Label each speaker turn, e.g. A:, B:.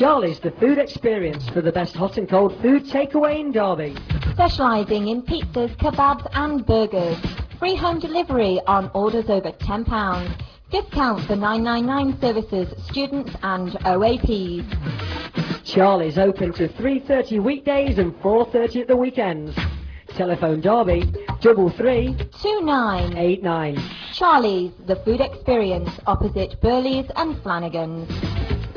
A: Charlie's, the food experience for the best hot and cold food takeaway in Derby.
B: Specialising in pizzas, kebabs and burgers. Free home delivery on orders over £10. Discount for 999 services, students and OAPs.
A: Charlie's open to 3:30 weekdays and 4:30 at the weekends. Telephone Derby
B: 332989.
A: 89.
B: Charlie's, the food experience opposite Burley's and Flanagan's.